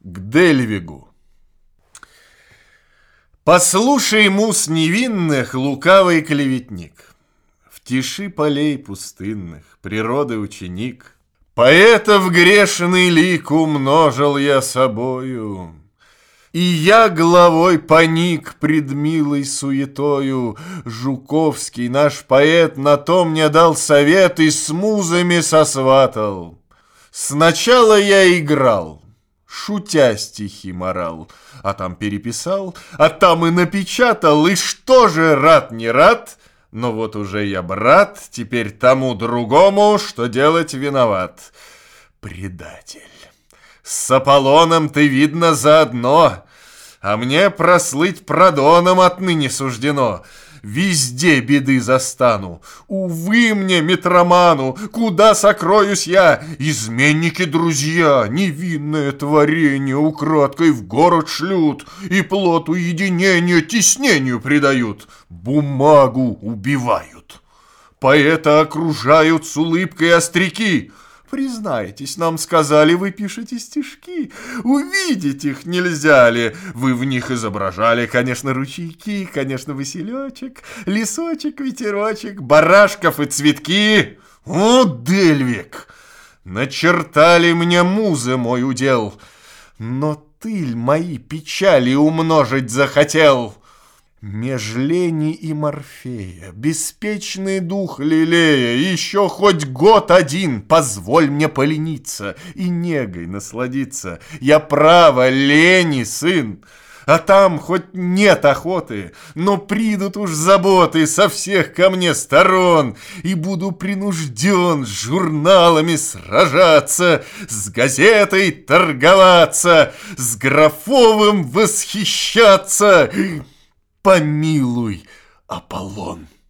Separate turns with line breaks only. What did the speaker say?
К Дельвигу. Послушай, мус невинных, лукавый клеветник, в тиши полей пустынных, природы ученик, поэтов грешный лик умножил я собою, и я головой поник пред милой суетою. Жуковский, наш поэт, на то мне дал совет и с музами сосватал. Сначала я играл, шутя стихи морал, а там переписал, а там и напечатал, и что же, рад не рад, но вот уже я брат, теперь тому другому, что делать виноват. Предатель, с Аполлоном ты, видно, заодно, а мне прослыть Продоном отныне суждено. Везде беды застану, увы мне, метроману, куда сокроюсь я? Изменники друзья, невинное творение украдкой в город шлют, и плод уединения теснению придают, бумагу убивают. Поэта окружают с улыбкой остряки. Признайтесь, нам сказали, вы пишете стишки. Увидеть их нельзя ли? Вы в них изображали, конечно, ручейки, конечно, василечек, лесочек, ветерочек, барашков и цветки. О, Дельвиг! Начертали мне музы мой удел, но ты мои печали умножить захотел. Меж лени и Морфея, беспечный дух лелея, еще хоть год один позволь мне полениться и негой насладиться. Я право лени сын, а там хоть нет охоты, но придут уж заботы со всех ко мне сторон, и буду принужден с журналами сражаться, с газетой торговаться, с Графовым восхищаться. Помилуй, Аполлон.